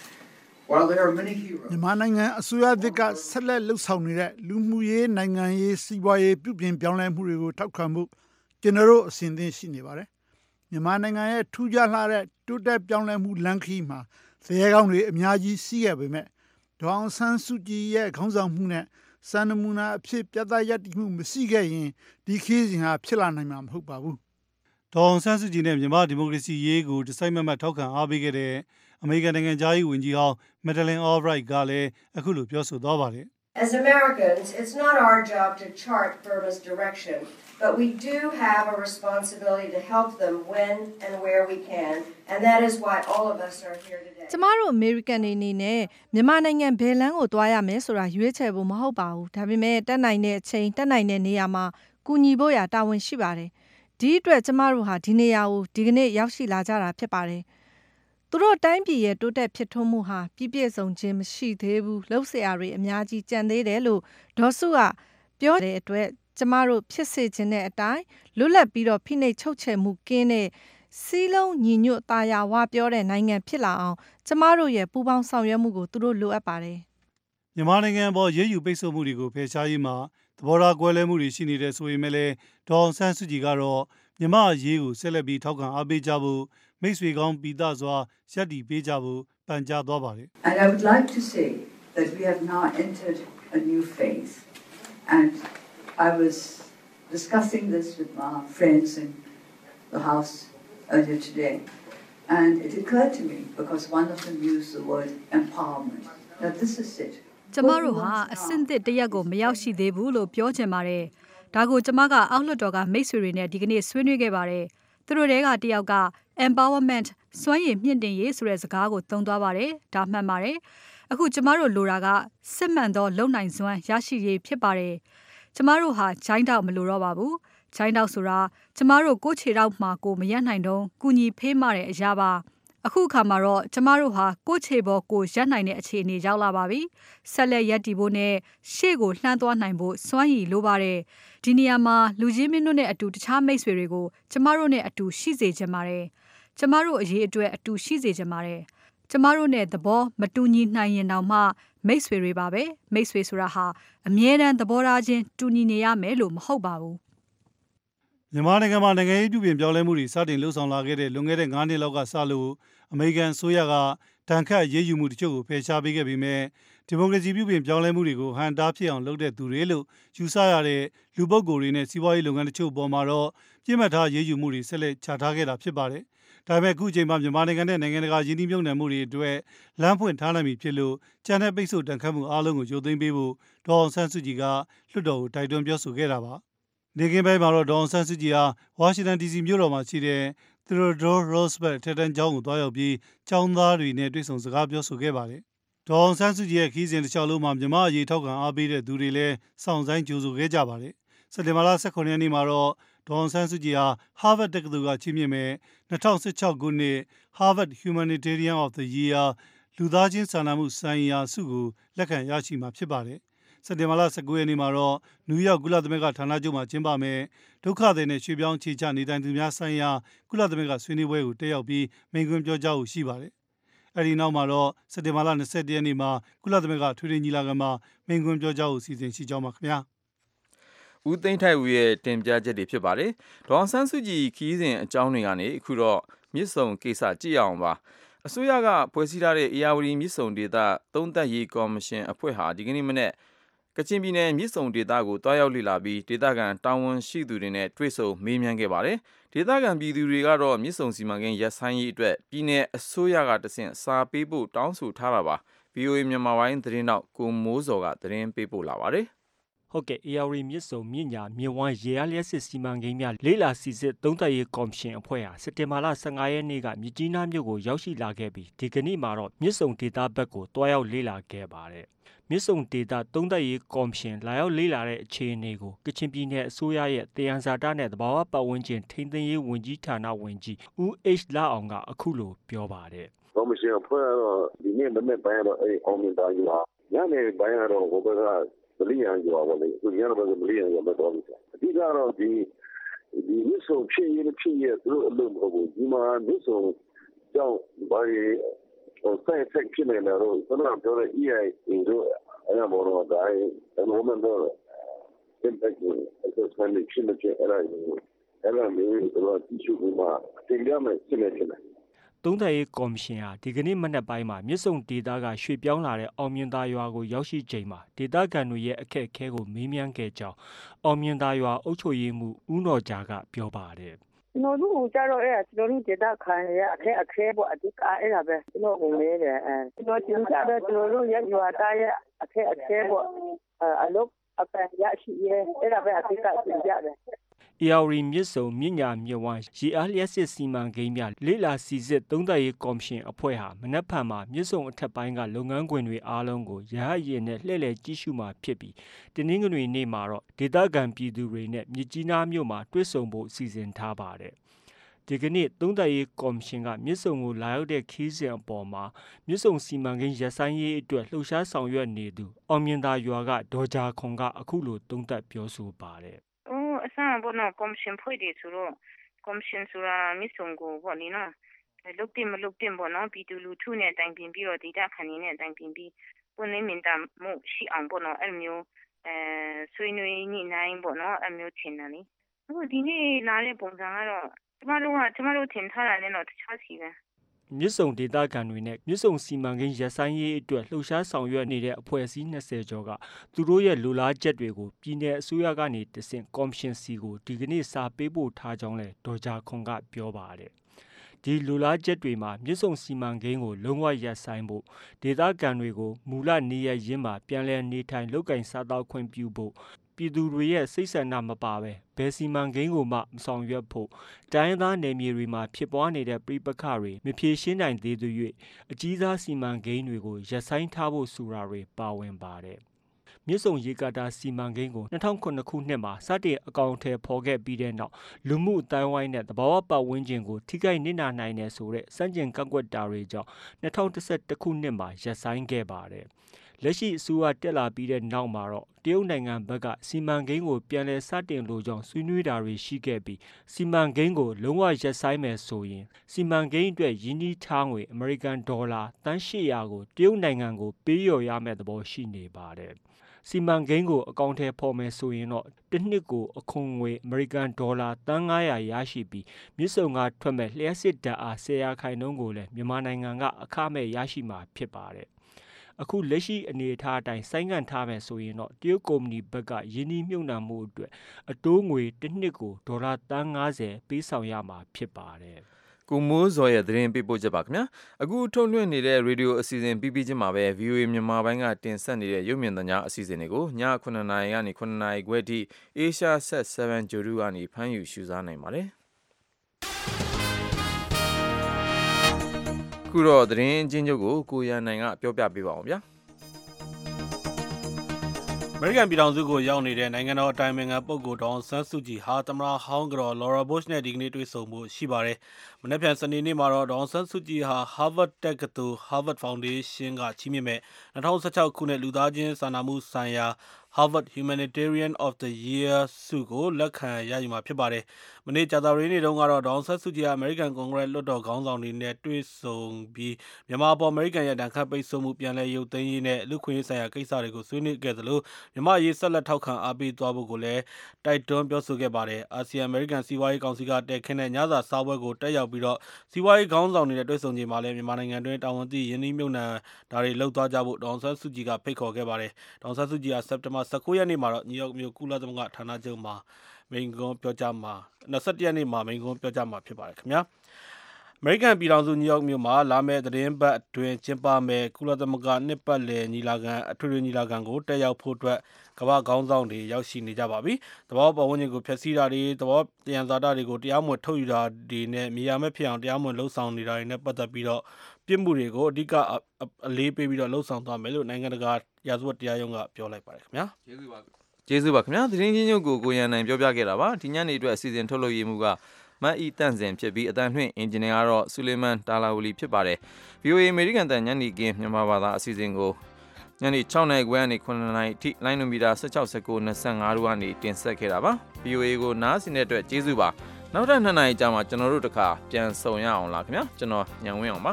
While there are many heroes မြန်မာနိုင်ငံအစိုးရသစ်ကဆက်လက်လှုပ်ဆောင်နေတဲ့လူမှုရေးနိုင်ငံရေးစီးပွားရေးပြုပြင်ပြောင်းလဲမှုတွေကိုထောက်ခံမှုကျွန်တော်တို့အစဉ်သင့်ရှိနေပါတယ်။မြန်မာနိုင်ငံရဲ့ထူးခြားလှတဲ့တိုးတက်ပြောင်းလဲမှုလမ်းခရီးမှာဇယကောင်းတွေအများကြီးရှိခဲ့ပေမဲ့ဒေါအောင်ဆန်းစုကြည်ရဲ့ခေါင်းဆောင်မှုနဲ့စံနမူနာအဖြစ်ပြသရည်တည်မှုမရှိခဲ့ရင်ဒီခရီးစဉ်ဟာဖြစ်လာနိုင်မှာမဟုတ်ပါဘူး။ဒေါအောင်ဆန်းစုကြည်နဲ့မြန်မာဒီမိုကရေစီရေးကိုတစိုက်မမတ်ထောက်ခံအားပေးခဲ့တဲ့အမေရိကန်နိုင်ငံသားရေးဝန်ကြီးဟောင်းမက်ဒလင်အော်ဘရိုက်ကလည်းအခုလိုပြောဆိုသွားပါတယ် As Americans, it's not our job to chart Burma's direction, but we do have a responsibility to help them when and where we can, and that is why all of us are here today. ကျမတို့ American တွေအနေနဲ့မြန်မာနိုင်ငံဘယ်လမ်းကိုသွားရမယ်ဆိုတာရွေးချယ်ဖို့မဟုတ်ပါဘူး။ဒါပေမဲ့တက်နိုင်တဲ့အချိန်တက်နိုင်တဲ့နေရာမှာကူညီဖို့ရတာဝန်ရှိပါတယ်။ဒီအတွက်ကျမတို့ဟာဒီနေရာကိုဒီကနေ့ရောက်ရှိလာကြတာဖြစ်ပါတယ်။သူတို့တိုင်းပြည်ရဲ့တိုးတက်ဖြစ်ထွန်းမှုဟာပြည့်ပြည့်စုံခြင်းမရှိသေးဘူး။လှုပ်ရှားတွေအများကြီးကြံသေးတယ်လို့ဒေါ်စုကပြောတဲ့အတွက်ကျမတို့ဖြစ်စေခြင်းတဲ့အတိုင်းလွတ်လပ်ပြီးတော့ဖိနှိပ်ချုပ်ချယ်မှုကင်းတဲ့စီးလုံးညီညွတ်သားရဝပြောတဲ့နိုင်ငံဖြစ်လာအောင်ကျမတို့ရဲ့ပူးပေါင်းဆောင်ရွက်မှုကိုသူတို့လိုအပ်ပါတယ်။မြန်မာနိုင်ငံပေါ်ရေးယူပိတ်ဆို့မှုတွေကိုဖယ်ရှားရေးမှာသဘောထားကွဲလွဲမှုတွေရှိနေတဲ့ဆိုရင်လည်းဒေါ်အောင်ဆန်းစုကြည်ကတော့မြန်မာအရေးကိုဆက်လက်ပြီးထောက်ခံအားပေးကြဖို့မိတ်ဆွေကောင်းပိသစွာရပ်တည်ပေးကြဖို့ပန်ကြားသွားပါတယ်။ And I would like to say that we have now entered a new phase. And I was discussing this with my friends in the House earlier today. And it occurred to me because one of them used the word empowerment. Now this is it. ကျမတို့ဟာအဆင့်သစ်တစ်ရက်ကိုမရောက်ရှိသေးဘူးလို့ပြောချင်ပါတယ်။ဒါကိုကျမကအောက်လွှတ်တော်ကမိတ်ဆွေတွေနဲ့ဒီကနေ့ဆွေးနွေးခဲ့ပါတယ်။သူတို့တွေကတယောက်က empowerment စွမ်းရည်မြင့်တင်ရေးဆိုတဲ့စကားကိုသုံးသွားပါတယ်။ဒါမှန်ပါတယ်။အခုကျမတို့လိုတာကစစ်မှန်သောလုံနိုင်စွမ်းရရှိရေးဖြစ်ပါတယ်။ကျမတို့ဟာဂျိုင်းတောက်မလိုတော့ပါဘူး။ဂျိုင်းတောက်ဆိုတာကျမတို့ကိုယ့်ခြေထောက်မှာကိုမရနိုင်တော့ကုညီဖေးမတဲ့အရာပါ။အခုအခါမှာတော့ကျမတို့ဟာကိုယ့်ခြေပေါ်ကိုရပ်နိုင်တဲ့အခြေအနေရောက်လာပါပြီ။ဆက်လက်ရပ်တည်ဖို့နဲ့ရှေ့ကိုလှမ်းသွားနိုင်ဖို့စွမ်းရည်လိုပါတယ်။ဒီနေရာမှာလူကြီးမင်းတို့နဲ့အတူတခြားမိတ်ဆွေတွေကိုကျမတို့နဲ့အတူရှိစေချင်ပါတယ်။ကျမတို့အရေးအတွက်အတူရှိစေချင်ပါတယ်။ကျမတို့နဲ့သဘောမတူညီနိုင်ရင်တောင်မှမိတ်ဆွေတွေပါပဲ။မိတ်ဆွေဆိုတာဟာအမြဲတမ်းသဘောထားချင်းတူညီနေရမယ်လို့မဟုတ်ပါဘူး။မြန်မာနိုင်ငံမှာနိုင်ငံရေးပြုပြင်ပြောင်းလဲမှုတွေစတင်လှုပ်ဆောင်လာခဲ့တဲ့လွန်ခဲ့တဲ့၅နှစ်လောက်ကစလို့အမေရိကန်အစိုးရကတန်ခတ်ရေးယူမှုတချို့ကိုဖယ်ရှားပေးခဲ့ပေမဲ့ဒီမိုကရေစီပြုပြင်ပြောင်းလဲမှုတွေကိုဟန်တားဖြစ်အောင်လုပ်တဲ့သူတွေလို့ယူဆရတဲ့လူပုဂ္ဂိုလ်တွေနဲ့စီးပွားရေးလုပ်ငန်းတချို့ပေါ်မှာတော့ပြစ်မှတ်ထားရေးယူမှုတွေဆက်လက်ချထားခဲ့တာဖြစ်ပါတယ်။ဒါပေမဲ့အခုချိန်မှာမြန်မာနိုင်ငံနဲ့နိုင်ငံတကာယင်းနှိမ့်မြုပ်နှံမှုတွေအတွက်လမ်းဖွင့်ထားနိုင်ပြီဖြစ်လို့ကြံတဲ့ပိတ်ဆို့တန်ခတ်မှုအားလုံးကိုရုပ်သိမ်းပေးဖို့ဒေါ်အောင်ဆန်းစုကြည်ကလွှတ်တော်ကိုတိုက်တွန်းပြောဆိုခဲ့တာပါ။နေကင်းပိုင်းမှာတော့ဒေါ်အောင်ဆန်းစုကြည်ဟာဝါရှင်တန် ဒီစီ မြို့တော်မှာရှိတဲ့Theodore Roosevelt ထက်တန်းကျောင်းကိုတွားရောက်ပြီးကျောင်းသားတွေနဲ့တွေ့ဆုံစကားပြောဆိုခဲ့ပါတယ်။ဒေါ်အောင်ဆန်းစုကြည်ရဲ့ခီးစဉ်တစ်လျှောက်လုံးမှာမြန်မာအရေးထောက်ခံအားပေးတဲ့သူတွေလည်းစောင့်ဆိုင်ကြိုဆိုခဲ့ကြပါတယ်။စက်တင်ဘာလ၁၇ရက်နေ့မှာတော့ဒေါ်အောင်ဆန်းစုကြည်ဟာ Harvard တက္ကသိုလ်ကချီးမြှင့်မဲ့၂၀၁၆ခုနှစ် Harvard Humanitarian of the Year လူသားချင်းစာနာမှုဆိုင်ရာဆုကိုလက်ခံရရှိမှာဖြစ်ပါတယ်။စက်တင်ဘာလ၁၉ရက်နေ့မှာတော့နယူးယောက်ကုလသမဂ္ဂဌာနချုပ်မှာကျင်းပမယ်ဒုက္ခသည်နဲ့ရွှေ့ပြောင်းခြေချနေထိုင်သူများဆိုင်ရာကုလသမဂ္ဂဆွေးနွေးပွဲကိုတက်ရောက်ပြီးမိန့်ခွန်းပြောကြားဖို့ရှိပါတယ်။အဲဒီနောက်မှာတော့စက်တင်ဘာလ၂၁ရက်နေ့မှာကုလသမဂ္ဂထွေထွေညီလာခံမှာမိန့်ခွန်းပြောကြားဖို့စီစဉ်ရှိကြောင်းပါခင်ဗျာ။ဦးသိန်းထိုက်ဦးရဲ့တင်ပြချက်တွေဖြစ်ပါတယ်။ဒေါ်အောင်ဆန်းစုကြည်ခီးစဉ်အကြောင်းတွေကနေအခုတော့မြစ်ဆုံကိစ္စကြည့်အောင်ပါ။အစိုးရကဖွဲ့စည်းထားတဲ့အေယာဝတီမြစ်ဆုံဒေသသုံးသပ်ရေးကော်မရှင်အဖွဲ့ဟာဒီကနေ့မနေ့ကချင်ပြည်နယ်မြစ်ဆုံဒေသကိုတွားရောက်လေ့လာပြီးဒေသခံတာဝန်ရှိသူတွေနဲ့တွေ့ဆုံမေးမြန်းခဲ့ပါတယ်။ဒေသခံပြည်သူတွေကတော့မြစ်ဆုံစီမံကိန်းရပ်ဆိုင်းရေးအတွက်ပြည်내အစိုးရကတဆင့်စာပေးဖို့တောင်းဆိုထားတာပါ။ ဗီအိုအေ မြန်မာပိုင်းသတင်းတောက်ကိုမိုးစောကသတင်းပေးပို့လာပါတယ်။ဟုတ်ကဲ့အေယာဝတီမြစ်ဆုံမြစ်ညာမြစ်ဝမ်းရေအားလျက်စစ်စီမံကိန်းများလေးလာစီစစ်သုံးသပ်ရေးကော်မရှင်အဖွဲ့ဟာစက်တင်ဘာလ၁၅ရက်နေ့ကမြစ်ကြီးနားမြို့ကိုရောက်ရှိလာခဲ့ပြီးဒီကနေ့မှာတော့မြစ်ဆုံဒေသဘက်ကိုတွားရောက်လေ့လာခဲ့ပါတယ်။မြစ်ဆုံဒေသသုံးသပ်ရေးကော်မရှင်လာရောက်လေ့လာတဲ့အခြေအနေကိုကချင်ပြည်နယ်အစိုးရရဲ့တယံဇာတနဲ့သဘာဝပတ်ဝန်းကျင်ထိန်းသိမ်းရေးဝန်ကြီးဌာနဝန်ကြီးဦး H လအောင်ကအခုလိုပြောပါတယ်။ကော်မရှင်အဖွဲ့ကတော့ဒီနေ့မနေ့ပိုင်းတော့အဲအောင်မြင်တာယူဟာညနေပိုင်းကတော့ဟိုဘက်ကမလီယံကျော်ပါလေသူညနေဘက်ကမလီယံကျော်မတော်ဘူး။အဓိကတော့ဒီဒီမြစ်ဆုံဖြစ်ရေးဖြစ်ရေးသူတို့အလုပ်မဟုတ်ဘူးဒီမှာမြစ်ဆုံကြောင့်ဘာတွေဆိုင်ဆက်ဖြစ်နေတယ်တော့ကျွန်တော်ပြောတဲ့ E I A တို့အဲ့ဒါပေါ်တော့ဒါအမှန်မှန်တော့ impact assessment ဖြစ်နေတယ်အဲ့ဒါအဲ့ဒါမျိုးတော့ဒီစုကမှတင်ပြမယ်ဖြစ်နေတယ်သုံးသပ်ရေးကော်မရှင်ဟာဒီကနေ့မနက်ပိုင်းမှာမြစ်ဆုံဒေသကရွှေ့ပြောင်းလာတဲ့အောင်မြင်သာရွာကိုရောက်ရှိချိန်မှာဒေသခံတွေရဲ့အခက်အခဲကိုမေးမြန်းခဲ့ကြောင်းအောင်မြင်သာရွာအုပ်ချုပ်ရေးမှူးဦးနော်ဂျာကပြောပါတယ်ဒကျွန်တော်တို့ကြတော့အဲ့ကျွန်တော်တို့ဒေတာခံရအခက်အခဲပေါ့အဓိကအဲ့ဒါပဲကျွန်တော်ကိုမေးတယ်အဲကျွန်တော်တင်ကြတော့ကျွန်တော်တို့ရဲ့ရွာသားရဲ့အခက်အခဲပေါ့အလုပ်အပန်ရရှိရဲအဲ့ဒါပဲအဓိကတင်ကြတယ်အေယာရီမြစ်ဆုံမြညာမြဝန်းရေအားလျက်စစ်စီမံကိန်းများလေ့လာစီစစ်သုံးသပ်ရေးကော်မရှင်အဖွဲ့ဟာမနက်ဖြန်မှာမြစ်ဆုံအထက်ပိုင်းကလုပ်ငန်းခွင်တွေအားလုံးကိုရဟတ်ယာဉ်နဲ့လှည့်လည်ကြည့်ရှုမှာဖြစ်ပြီးတနင်္ဂနွေနေ့မှာတော့ဒေသခံပြည်သူတွေနဲ့မြစ်ကြီးနားမြို့မှာတွေ့ဆုံဖို့စီစဉ်ထားပါတယ်ဒီကနေ့သုံးသပ်ရေးကော်မရှင်ကမြစ်ဆုံကိုလာရောက်တဲ့ခီးစဉ်အပေါ်မှာမြစ်ဆုံစီမံကိန်းရပ်ဆိုင်းရေးအတွက်လှုပ်ရှားဆောင်ရွက်နေသူအောင်မြင်သာရွာကဒေါ်ဂျာခွန်ကအခုလိုသုံးသပ်ပြောဆိုပါတယ်အစဘောနော်ကော်မရှင်ဖွဲ့တယ်ဆိုတော့ကော်မရှင်ဆိုတာမြစ်ဆုံကိုပေါ့လေနော်လုတ်တင်မလုတ်တင်ပေါ့နော်ပြည်သူလူထုနဲ့တိုင်ပင်ပြီးတော့ဒေတာခဏနဲ့တိုင်ပင်ပြီးပွင့်လင်းမြင်သာမှုရှိအောင်ပေါ့နော်အဲ့မျိုးအဲဆွေးနွေးညှိနှိုင်းပေါ့နော်အဲ့မျိုးထင်တယ်လေအခုဒီနေ့လာတဲ့ပုံစံကတော့ကျမတို့ကကျမတို့ထင်ထားတာနဲ့တော့တခြားစီပဲမြစ်ဆုံဒေသခံတွေနဲ့မြစ်ဆုံစီမံကိန်းရပ်ဆိုင်းရေးအတွက်လှုပ်ရှားဆောင်ရွက်နေတဲ့အဖွဲ့အစည်းနှစ်ဆယ်ကျော်ကသူတို့ရဲ့လူလားချက်တွေကိုပြည်내အစိုးရကနေတဆင့်ကော်မရှင်စီကိုဒီကနေ့စာပေးပို့ထားကြောင်းလဲဒေါ်ဂျာခွန်ကပြောပါတယ်ဒီလူလားချက်တွေမှာမြစ်ဆုံစီမံကိန်းကိုလုံးဝရပ်ဆိုင်းဖို့ဒေသခံတွေကိုမူလနေရရင်းမှာပြန်လည်နေထိုင်လုပ်ကင်စားသောက်ခွင့်ပြုဖို့ပြည်သူတွေရဲ့စိတ်ဆန္ဒမပါပဲဘယ်စီမံကိန်းကိုမှမဆောင်ရွက်ဖို့တိုင်းသားနယ်မြေတွေမှာဖြစ်ပွားနေတဲ့ပြိပခါတွေမဖြေရှင်းနိုင်သေးသူ၍အကြီးစားစီမံကိန်းတွေကိုရပ်ဆိုင်းထားဖို့ဆိုတာတွေပါဝင်ပါတယ်မြစ်ဆုံရေကာတာစီမံကိန်းကို၂၀၀၈ခုနှစ်မှာစတင်အကောင်အထည်ဖော်ခဲ့ပြီးတဲ့နောက်လူမှုအတိုင်းဝိုင်းနဲ့သဘာဝပတ်ဝန်းကျင်ကိုထိခိုက်နစ်နာနိုင်တယ်ဆိုတဲ့စန့်ကျင်ကန့်ကွက်တာတွေကြောင့်၂၀၁၁ခုနှစ်မှာရပ်ဆိုင်းခဲ့ပါတယ်လက်ရှိအစိုးရတက်လာပြီးတဲ့နောက်မှာတော့တရုတ်နိုင်ငံဘက်ကစီမံကိန်းကိုပြန်လည်စတင်လိုကြောင်းဆွေးနွေးတာတွေရှိခဲ့ပြီးစီမံကိန်းကိုလုံးဝရပ်ဆိုင်းမယ်ဆိုရင်စီမံကိန်းအတွက်ရင်းနှီးထားငွေအမေရိကန်ဒေါ်လာသန်း၈ရာကိုတရုတ်နိုင်ငံကိုပေးလျော်ရမယ့်သဘောရှိနေပါတယ်စီမံကိန်းကိုအကောင့်ထဲပေါ်မယ်ဆိုရင်တော့တစ်နှစ်ကိုအခွန်ငွေအမေရိကန်ဒေါ်လာသန်း၅ရာရရှိပြီးမြစ်ဆုံကထွက်မဲ့လျှက်စစ်ဓာတ်အား၁၀ရာခိုင်နှုန်းကိုလည်းမြန်မာနိုင်ငံကအခမဲ့ရရှိမှာဖြစ်ပါတယ်အခုလက်ရှိအနေအထားအတိုင်းဆိုင်းငံ့ထားမယ်ဆိုရင်တော့တရုတ်ကုမ္ပဏီဘက်ကယင်းနှီးမြှုပ်နှံမှုအတွက်အတိုးငွေတစ်နှစ်ကိုဒေါ်လာသန်း၅၀ပေးဆောင်ရမှာဖြစ်ပါတယ်ကိုမိုးဇော်ရဲ့သတင်းပေးပို့ချက်ပါခင်ဗျာအခုထုတ်လွှင့်နေတဲ့ရေဒီယိုအစီအစဉ်ပြီးပြီးချင်းမှာပဲ ဗွီအိုအေ မြန်မာပိုင်းကတင်ဆက်နေတဲ့ရုပ်မြင်သံကြားအစီအစဉ်တွေကိုညခုနှစ်နာရီကနေခုနှစ်နာရီခွဲထိ Asia Set 7 ဂျိုဒူကနေဖမ်းယူရှုစားနိုင်ပါတယ်ခုတော့သတင်းချင်းချုပ်ကိုကိုရန်နိုင်ကပြောပြပေးပါအောင်ဗျာအမေရိကန်ပြည်ထောင်စုကိုရောက်နေတဲ့နိုင်ငံတော်အတိုင်ပင်ခံပုဂ္ဂိုလ်ဒေါ်ဆန်းစုကြည်ဟာသမ္မတဟောင်းကတော် Laura Bush နဲ့ဒီကနေ့တွေ့ဆုံမှုရှိပါတယ်။မနေ့ပြန်စနေနေ့မှာတော့ဒေါ်ဆန်းစုကြည်ဟာ Harvard တက္ကသိုလ် Harvard Foundation ကချီးမြှင့်မဲ့၂၀၁၆ခုနှစ်လူသားချင်းစာနာမှုဆိုင်ရာ Harvard Humanitarian of the Year ဆုကိုလက်ခံရယူမှာဖြစ်ပါတယ်။မနေ့ကြာသပတေးနေ့တုန်းကတော့ဒေါ်ဆန်းစုကြည်ဟာအမေရိကန်ကွန်ဂရက်လွှတ်တော်ခေါင်းဆောင်တွေနဲ့တွေ့ဆုံပြီးမြန်မာပေါ်အမေရိကန်ရဲ့ဒဏ်ခတ်ပိတ်ဆို့မှုပြန်လည်ရုပ်သိမ်းရေးနဲ့လူခွင့်ရေးဆိုင်ရာကိစ္စတွေကိုဆွေးနွေးခဲ့သလိုမြန်မာရေးဆက်လက်ထောက်ခံအားပေးသွားဖို့ကိုလည်းတိုက်တွန်းပြောဆိုခဲ့ပါတယ်။အာဆီယံအမေရိကန်စီးပွားရေးကောင်စီကတည်ခင်းတဲ့ညစာစားပွဲကိုတက်ရောက်ပြီးတော့စီးပွားရေးခေါင်းဆောင်တွေနဲ့တွေ့ဆုံချိန်မှာလည်းမြန်မာနိုင်ငံတွင်းတာဝန်သိရင်းနှီးမြှုပ်နှံတာတွေလှုပ်သွားကြဖို့ဒေါ်ဆန်းစုကြည်ကဖိတ်ခေါ်ခဲ့ပါတယ်။ဒေါ်ဆန်းစုကြည်ဟာစက်တင်ဘာ၁၉ရက်နေ့မှာတော့နယူးယောက်မြို့ကုလသမဂ္ဂဌာနချုပ်မှာမိန့်ခွန်းပြောကြားမှာ၂၁ရက်နေ့မှာမိန့်ခွန်းပြောကြားမှာဖြစ်ပါတယ်ခင်ဗျာအမေရိကန်ပြည်ထောင်စုနယူးယောက်မြို့မှာလာမယ့်သတင်းပတ်အတွင်းကျင်းပမယ့်ကုလသမဂ္ဂနှစ်ပတ်လည်ညီလာခံအထွေထွေညီလာခံကိုတက်ရောက်ဖို့အတွက်ကမ္ဘာခေါင်းဆောင်တွေရောက်ရှိနေကြပါပြီ။သဘောပတ်ဝန်းကျင်ကိုဖျက်ဆီးတာတွေသဘောတယံဇာတတွေကိုတရားမဝင်ထုတ်ယူတာတွေနဲ့မြေယာမဲ့ဖြစ်အောင်တရားမဝင်လှုပ်ဆောင်နေတာတွေနဲ့ပတ်သက်ပြီးတော့ပြစ်မှုတွေကိုအဓိကအလေးပေးပြီးတော့လှုပ်ဆောင်သွားမယ်လို့နိုင်ငံတကာရာဇဝတ်တရားရုံးကပြောလိုက်ပါတယ်ခင်ဗျာကျေးဇူးပါကျေးဇူးပါခင်ဗျာသတင်းချင်းချုပ်ကိုကိုရန်နိုင်ပြောပြခဲ့တာပါဒီညနေအတွက်အစီအစဉ်ထုတ်လုပ်ရေးမှုကမတ်အီတန့်စင်ဖြစ်ပြီးအတန်လွှင့်အင်ဂျင်နီယာကတော့ဆူလီမန်တာလာဝလီဖြစ်ပါတယ် ဗီအိုအေ အမေရိကန်တန်ညနေခင်းမြန်မာဘာသာအစီအစဉ်ကိုညနေ၆နာရီခွဲကနေခုနှစ်နာရီအထိလိုင်းနိုမီတာ၁၆ ၁၉ ၂၅တို့ကနေတင်ဆက်ခဲ့တာပါ ဗီအိုအေ ကိုနားဆင်တဲ့အတွက်ကျေးဇူးပါနောက်ထပ်နှစ်နာရီကြာမှကျွန်တော်တို့တခါပြန်ဆုံရအောင်လားခင်ဗျာကျွန်တော်ညံဝင်းအောင်ပါ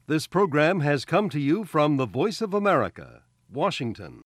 This program has come to you from the Voice of America, Washington.